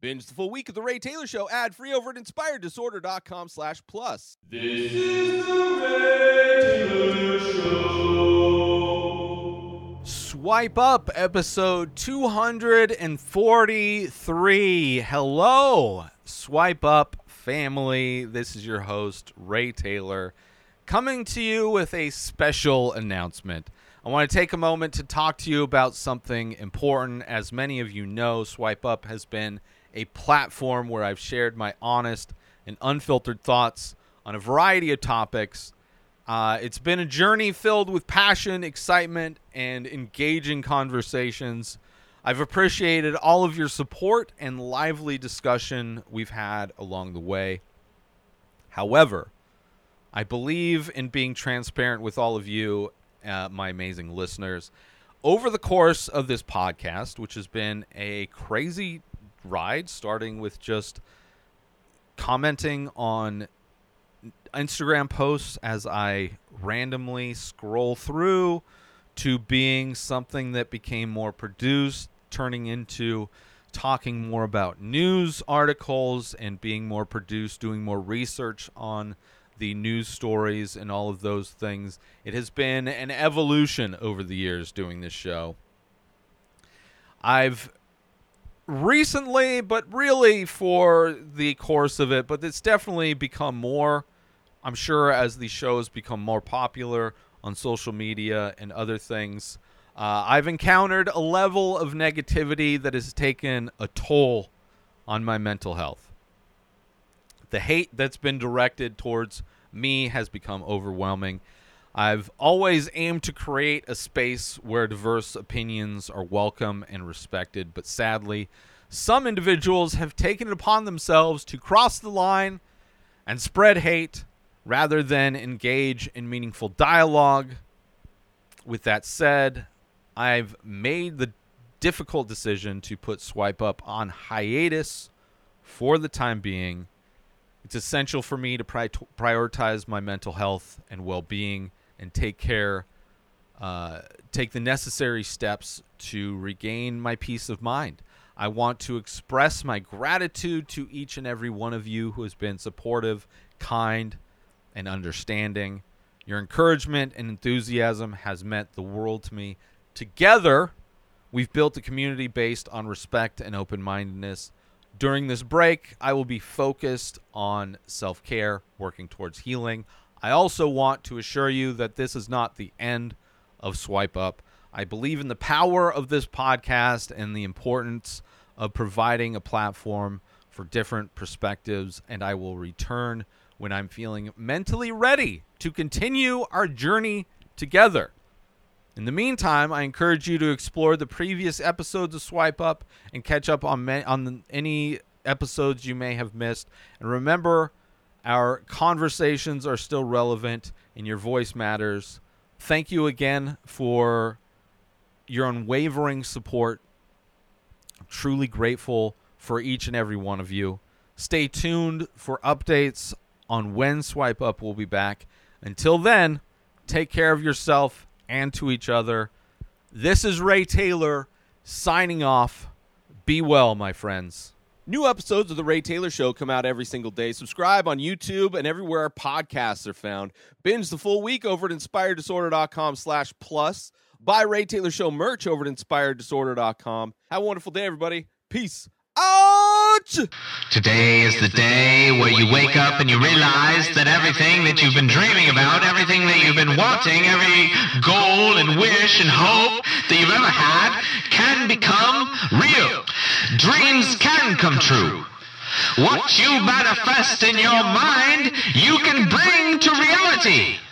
Binge the full week of The Ray Taylor Show ad-free over at inspireddisorder.com/plus. This is The Ray Taylor Show. Swipe Up, episode 243. Hello, Swipe Up family. This is your host, Ray Taylor, coming to you with a special announcement. I want to take a moment to talk to you about something important. As many of you know, Swipe Up has been a platform where I've shared my honest and unfiltered thoughts on a variety of topics. It's been a journey filled with passion, excitement, and engaging conversations. I've appreciated all of your support and lively discussion we've had along the way. However, I believe in being transparent with all of you, my amazing listeners. Over the course of this podcast, which has been a crazy ride, starting with just commenting on Instagram posts as I randomly scroll through, to being something that became more produced, turning into talking more about news articles and being more produced, doing more research on the news stories and all of those things. It has been an evolution over the years doing this show. I've recently, but really for the course of it, but it's definitely become more, I'm sure, as the shows become more popular on social media and other things. I've encountered a level of negativity that has taken a toll on my mental health. The hate that's been directed towards me has become overwhelming. I've always aimed to create a space where diverse opinions are welcome and respected, but sadly, some individuals have taken it upon themselves to cross the line and spread hate rather than engage in meaningful dialogue. With that said, I've made the difficult decision to put Swipe Up on hiatus for the time being. It's essential for me to prioritize my mental health and well-being and take the necessary steps to regain my peace of mind. I want to express my gratitude to each and every one of you who has been supportive, kind, and understanding. Your encouragement and enthusiasm has meant the world to me. Together, we've built a community based on respect and open-mindedness. During this break, I will be focused on self-care, working towards healing. I also want to assure you that this is not the end of Swipe Up. I believe in the power of this podcast and the importance of providing a platform for different perspectives, and I will return when I'm feeling mentally ready to continue our journey together. In the meantime, I encourage you to explore the previous episodes of Swipe Up and catch up on any episodes you may have missed. And remember, our conversations are still relevant and your voice matters. Thank you again for your unwavering support. I'm truly grateful for each and every one of you. Stay tuned for updates on when Swipe Up will be back. Until then, take care of yourself and to each other. This is Ray Taylor signing off. Be well, my friends. New episodes of The Ray Taylor Show come out every single day. Subscribe on YouTube and everywhere our podcasts are found. Binge the full week over at inspireddisorder.com/plus. Buy Ray Taylor Show merch over at inspireddisorder.com. Have a wonderful day, everybody. Peace out! Today is the day where you wake up and you realize that everything that you've been dreaming about, everything that you've been wanting, every goal and wish and hope that you've ever had can become real. Dreams can come true. What you manifest in your mind, you can bring to reality.